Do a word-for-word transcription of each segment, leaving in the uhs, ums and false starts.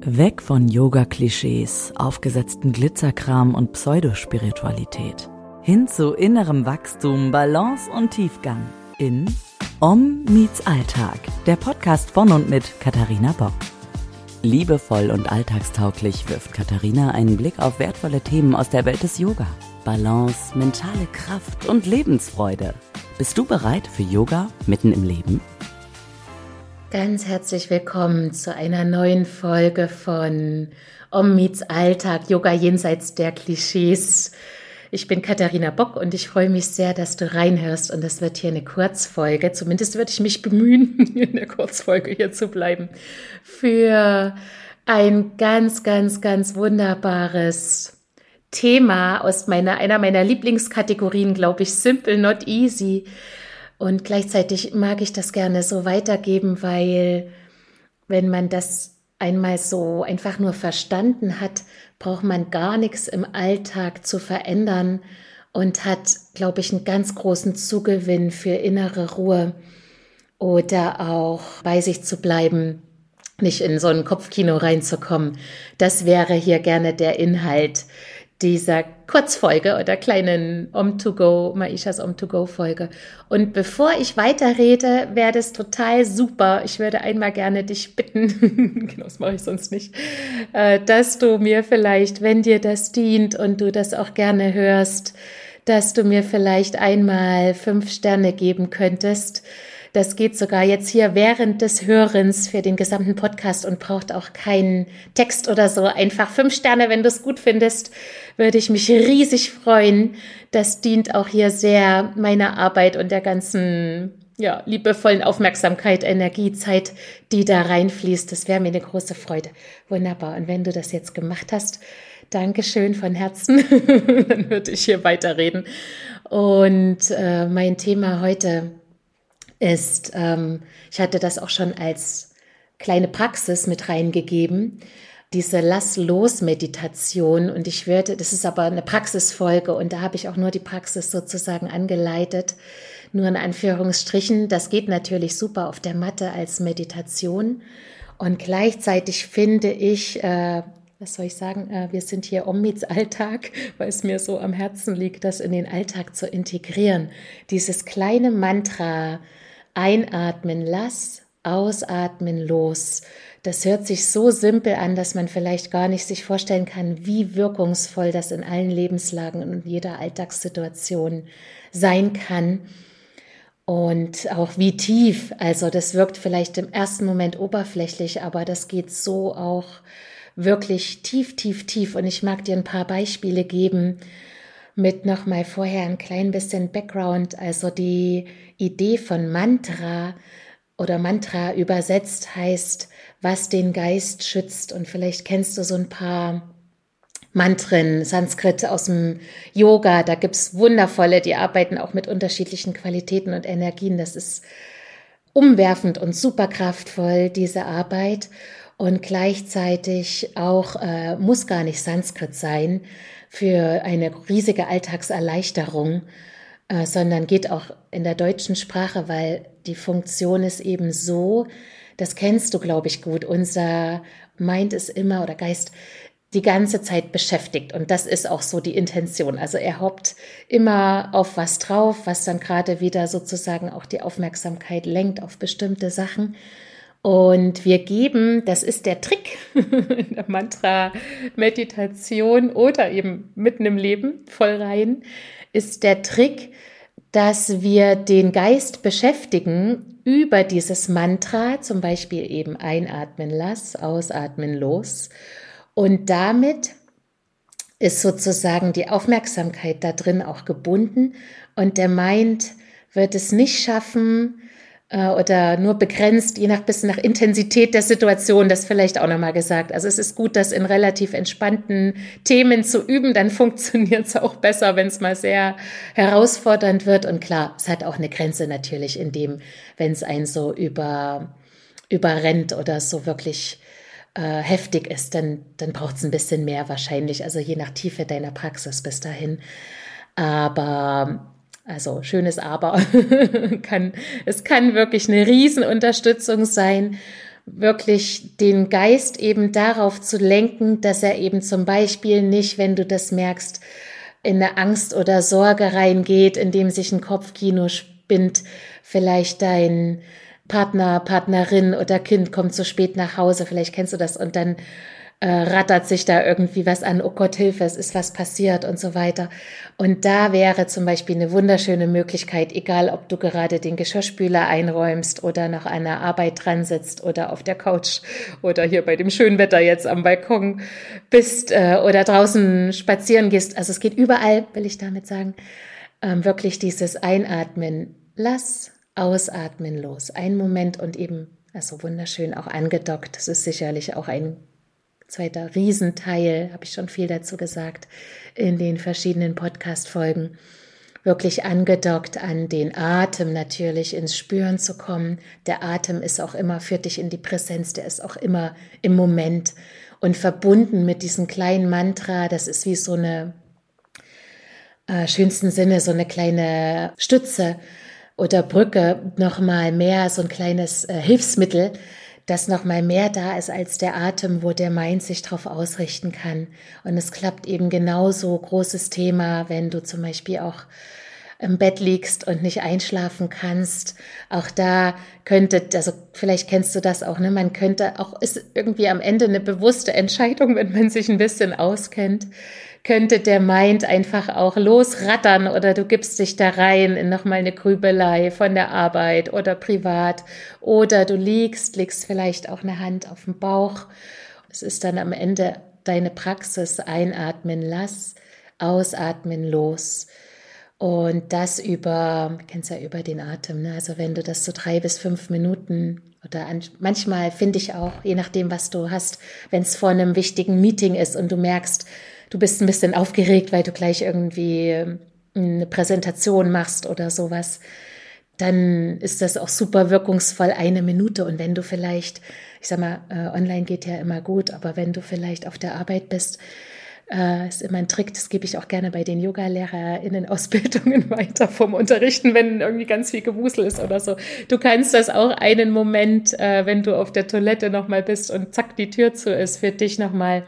Weg von Yoga-Klischees, aufgesetzten Glitzerkram und Pseudospiritualität. Hin zu innerem Wachstum, Balance und Tiefgang. In Om meets Alltag, der Podcast von und mit Katharina Bock. Liebevoll und alltagstauglich wirft Katharina einen Blick auf wertvolle Themen aus der Welt des Yoga. Balance, mentale Kraft und Lebensfreude. Bist du bereit für Yoga mitten im Leben? Ganz herzlich willkommen zu einer neuen Folge von Om meets Alltag, Yoga jenseits der Klischees. Ich bin Katharina Bock und ich freue mich sehr, dass du reinhörst, und das wird hier eine Kurzfolge. Zumindest würde ich mich bemühen, in der Kurzfolge hier zu bleiben, für ein ganz, ganz, ganz wunderbares Thema aus meiner, einer meiner Lieblingskategorien, glaube ich, Simple Not Easy. Und gleichzeitig mag ich das gerne so weitergeben, weil wenn man das einmal so einfach nur verstanden hat, braucht man gar nichts im Alltag zu verändern und hat, glaube ich, einen ganz großen Zugewinn für innere Ruhe oder auch bei sich zu bleiben, nicht in so ein Kopfkino reinzukommen. Das wäre hier gerne der Inhalt dieser Kurzfolge oder kleinen Om to Go, Maishas Om to Go Folge. Und bevor ich weiterrede, wäre das total super. Ich würde einmal gerne dich bitten, genau, das mache ich sonst nicht, dass du mir vielleicht, wenn dir das dient und du das auch gerne hörst, dass du mir vielleicht einmal fünf Sterne geben könntest. Das geht sogar jetzt hier während des Hörens für den gesamten Podcast und braucht auch keinen Text oder so. Einfach fünf Sterne, wenn du es gut findest, würde ich mich riesig freuen. Das dient auch hier sehr meiner Arbeit und der ganzen ja, liebevollen Aufmerksamkeit, Energie, Zeit, die da reinfließt. Das wäre mir eine große Freude. Wunderbar. Und wenn du das jetzt gemacht hast, Dankeschön von Herzen. Dann würde ich hier weiterreden. Und äh, mein Thema heute ist, ähm, ich hatte das auch schon als kleine Praxis mit reingegeben, diese Lass-los-Meditation, und ich würde, das ist aber eine Praxisfolge und da habe ich auch nur die Praxis sozusagen angeleitet, nur in Anführungsstrichen. Das geht natürlich super auf der Matte als Meditation, und gleichzeitig finde ich, äh, was soll ich sagen, äh, wir sind hier Om meets Alltag, weil es mir so am Herzen liegt, das in den Alltag zu integrieren. Dieses kleine Mantra, einatmen, lass, ausatmen, los. Das hört sich so simpel an, dass man vielleicht gar nicht sich vorstellen kann, wie wirkungsvoll das in allen Lebenslagen und jeder Alltagssituation sein kann. Und auch wie tief, also das wirkt vielleicht im ersten Moment oberflächlich, aber das geht so auch wirklich tief, tief, tief. Und ich mag dir ein paar Beispiele geben, mit nochmal vorher ein klein bisschen Background. Also die Idee von Mantra oder Mantra übersetzt heißt, was den Geist schützt. Und vielleicht kennst du so ein paar Mantren, Sanskrit aus dem Yoga. Da gibt's wundervolle, die arbeiten auch mit unterschiedlichen Qualitäten und Energien. Das ist umwerfend und super kraftvoll, diese Arbeit. Und gleichzeitig auch, äh, muss gar nicht Sanskrit sein für eine riesige Alltagserleichterung, äh, sondern geht auch in der deutschen Sprache, weil die Funktion ist eben so, das kennst du, glaube ich, gut, unser Mind ist immer, oder Geist, die ganze Zeit beschäftigt, und das ist auch so die Intention. Also er hoppt immer auf was drauf, was dann gerade wieder sozusagen auch die Aufmerksamkeit lenkt auf bestimmte Sachen. Und wir geben, das ist der Trick in der Mantra-Meditation oder eben mitten im Leben, voll rein, ist der Trick, dass wir den Geist beschäftigen über dieses Mantra, zum Beispiel eben einatmen, lass, ausatmen, los. Und damit ist sozusagen die Aufmerksamkeit da drin auch gebunden, und der Mind wird es nicht schaffen, oder nur begrenzt, je nach bisschen nach Intensität der Situation, das vielleicht auch nochmal gesagt. Also es ist gut, das in relativ entspannten Themen zu üben, dann funktioniert es auch besser, wenn es mal sehr herausfordernd wird. Und klar, es hat auch eine Grenze natürlich in dem, wenn es einen so über, überrennt oder so wirklich äh, heftig ist, dann, dann braucht es ein bisschen mehr wahrscheinlich, also je nach Tiefe deiner Praxis bis dahin. Aber also schönes Aber, kann, es kann wirklich eine Riesenunterstützung sein. wirklich den Geist eben darauf zu lenken, dass er eben zum Beispiel nicht, wenn du das merkst, in eine Angst oder Sorge reingeht, indem sich ein Kopfkino spinnt, vielleicht dein Partner, Partnerin oder Kind kommt zu spät nach Hause, vielleicht kennst du das, und dann äh, rattert sich da irgendwie was an, oh Gott, Hilfe, es ist was passiert und so weiter. Und da wäre zum Beispiel eine wunderschöne Möglichkeit, egal ob du gerade den Geschirrspüler einräumst oder noch an der Arbeit dran sitzt oder auf der Couch oder hier bei dem schönen Wetter jetzt am Balkon bist äh, oder draußen spazieren gehst. Also es geht überall, will ich damit sagen, ähm, wirklich dieses Einatmen, lass, ausatmen, los. Ein Moment und eben, also wunderschön auch angedockt. Das ist sicherlich auch ein zweiter Riesenteil, habe ich schon viel dazu gesagt, in den verschiedenen Podcast-Folgen, wirklich angedockt an den Atem natürlich, ins Spüren zu kommen. Der Atem ist auch immer, führt dich in die Präsenz, der ist auch immer im Moment und verbunden mit diesem kleinen Mantra, das ist wie so eine, äh, schönsten Sinne, so eine kleine Stütze oder Brücke, nochmal mehr so ein kleines äh, Hilfsmittel, das noch mal mehr da ist als der Atem, wo der Mind sich drauf ausrichten kann. Und es klappt eben genauso, großes Thema, wenn du zum Beispiel auch im Bett liegst und nicht einschlafen kannst. Auch da könnte, also vielleicht kennst du das auch, ne? Man könnte auch, ist irgendwie am Ende eine bewusste Entscheidung, wenn man sich ein bisschen auskennt, könnte der Mind einfach auch losrattern oder du gibst dich da rein in nochmal eine Grübelei von der Arbeit oder privat oder du liegst, legst vielleicht auch eine Hand auf den Bauch. Es ist dann am Ende deine Praxis, einatmen, lass, ausatmen, los. Und das über, du kennst ja über den Atem, ne? Also wenn du das so drei bis fünf Minuten oder an, manchmal finde ich auch, je nachdem, was du hast, wenn es vor einem wichtigen Meeting ist und du merkst, du bist ein bisschen aufgeregt, weil du gleich irgendwie eine Präsentation machst oder sowas, dann ist das auch super wirkungsvoll, eine Minute. Und wenn du vielleicht, ich sag mal, äh, online geht ja immer gut, aber wenn du vielleicht auf der Arbeit bist, äh, ist immer ein Trick, das gebe ich auch gerne bei den Yoga-LehrerInnen-Ausbildungen weiter vom Unterrichten, wenn irgendwie ganz viel Gewusel ist oder so. Du kannst das auch einen Moment, äh, wenn du auf der Toilette nochmal bist und zack, die Tür zu ist, für dich nochmal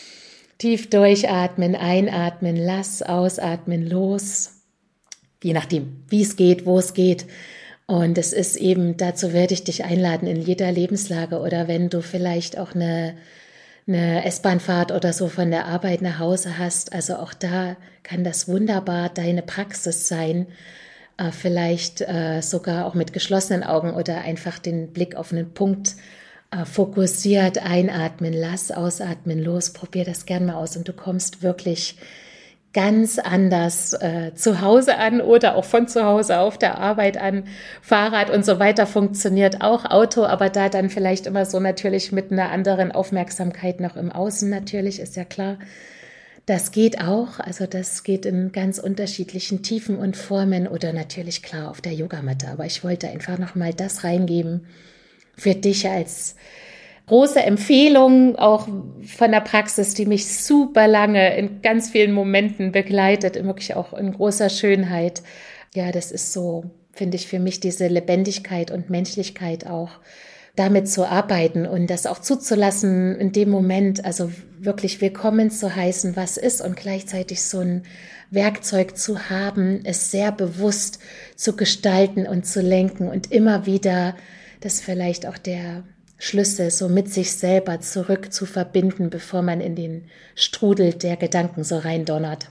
tief durchatmen, einatmen, lass, ausatmen, los. Je nachdem, wie es geht, wo es geht. Und es ist eben, dazu werde ich dich einladen in jeder Lebenslage oder wenn du vielleicht auch eine, eine S-Bahn-Fahrt oder so von der Arbeit nach Hause hast. Also auch da kann das wunderbar deine Praxis sein. Äh, vielleicht äh, sogar auch mit geschlossenen Augen oder einfach den Blick auf einen Punkt äh, fokussiert einatmen, lass, ausatmen, los. Probier das gern mal aus und du kommst wirklich ganz anders äh, zu Hause an oder auch von zu Hause auf der Arbeit an. Fahrrad und so weiter funktioniert auch, Auto, aber da dann vielleicht immer so natürlich mit einer anderen Aufmerksamkeit noch im Außen natürlich, ist ja klar. Das geht auch, also das geht in ganz unterschiedlichen Tiefen und Formen oder natürlich klar auf der Yogamatte. Aber ich wollte einfach nochmal das reingeben für dich als große Empfehlung, auch von der Praxis, die mich super lange in ganz vielen Momenten begleitet, wirklich auch in großer Schönheit. Ja, das ist so, finde ich, für mich diese Lebendigkeit und Menschlichkeit auch, damit zu arbeiten und das auch zuzulassen in dem Moment, also wirklich willkommen zu heißen, was ist und gleichzeitig so ein Werkzeug zu haben, es sehr bewusst zu gestalten und zu lenken und immer wieder, das vielleicht auch der Schlüsse so mit sich selber zurück zu verbinden, bevor man in den Strudel der Gedanken so reindonnert.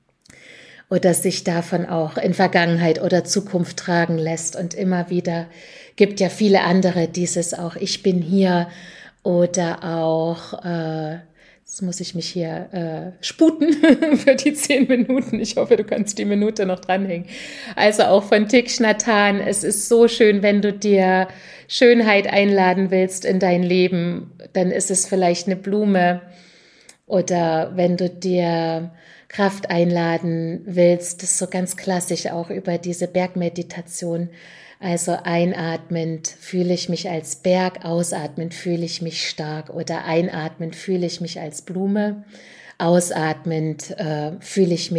Oder sich davon auch in Vergangenheit oder Zukunft tragen lässt. Und immer wieder gibt ja viele andere dieses auch, ich bin hier oder auch, äh, jetzt muss ich mich hier äh, sputen für die zehn Minuten. Ich hoffe, du kannst die Minute noch dranhängen. Also auch von Thich Nhat Hanh, es ist so schön, wenn du dir Schönheit einladen willst in dein Leben, dann ist es vielleicht eine Blume oder wenn du dir Kraft einladen willst, das ist so ganz klassisch auch über diese Bergmeditation. Also einatmend fühle ich mich als Berg, ausatmend fühle ich mich stark oder einatmend fühle ich mich als Blume, ausatmend äh, fühle ich mich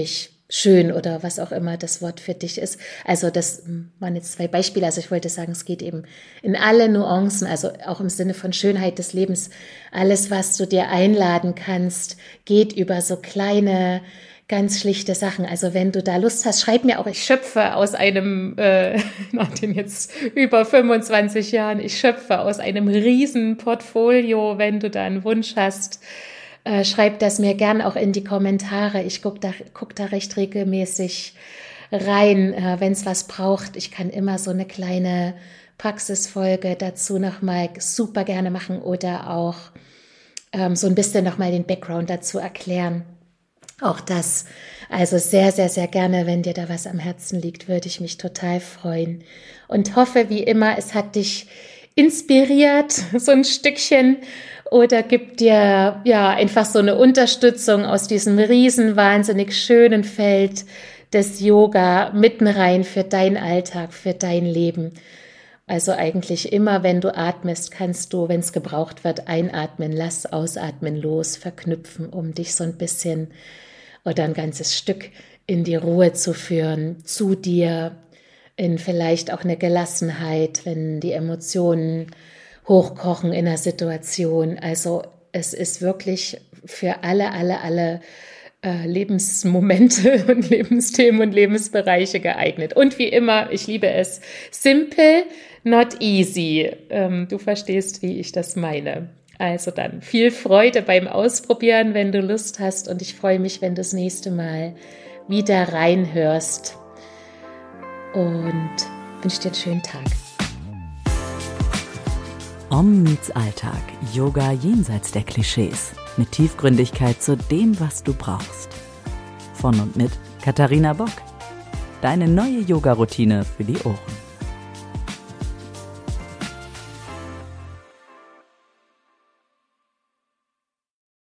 schön oder was auch immer das Wort für dich ist. Also das waren jetzt zwei Beispiele. Also ich wollte sagen, es geht eben in alle Nuancen, also auch im Sinne von Schönheit des Lebens. Alles, was du dir einladen kannst, geht über so kleine, ganz schlichte Sachen. Also wenn du da Lust hast, schreib mir auch, ich schöpfe aus einem, äh, nach den jetzt über fünfundzwanzig Jahren, ich schöpfe aus einem riesen Portfolio, wenn du da einen Wunsch hast. Äh, schreib das mir gern auch in die Kommentare. Ich gucke da, guck da recht regelmäßig rein, äh, wenn es was braucht. Ich kann immer so eine kleine Praxisfolge dazu nochmal super gerne machen oder auch ähm, so ein bisschen nochmal den Background dazu erklären. Auch das, also sehr, sehr, sehr gerne, wenn dir da was am Herzen liegt, würde ich mich total freuen. Und hoffe, wie immer, es hat dich inspiriert, so ein Stückchen, oder gibt dir ja einfach so eine Unterstützung aus diesem riesen, wahnsinnig schönen Feld des Yoga mitten rein für deinen Alltag, für dein Leben. Also eigentlich immer, wenn du atmest, kannst du, wenn es gebraucht wird, einatmen, lass, ausatmen, los, verknüpfen, um dich so ein bisschen oder ein ganzes Stück in die Ruhe zu führen, zu dir, in vielleicht auch eine Gelassenheit, wenn die Emotionen hochkochen in der Situation. Also es ist wirklich für alle, alle, alle äh, Lebensmomente und Lebensthemen und Lebensbereiche geeignet. Und wie immer, ich liebe es, simple, not easy. Ähm, du verstehst, wie ich das meine. Also dann viel Freude beim Ausprobieren, wenn du Lust hast. Und ich freue mich, wenn du das nächste Mal wieder reinhörst. Und wünsche dir einen schönen Tag. Om meets Alltag, Yoga jenseits der Klischees, mit Tiefgründigkeit zu dem, was du brauchst. Von und mit Katharina Bock, deine neue Yoga-Routine für die Ohren.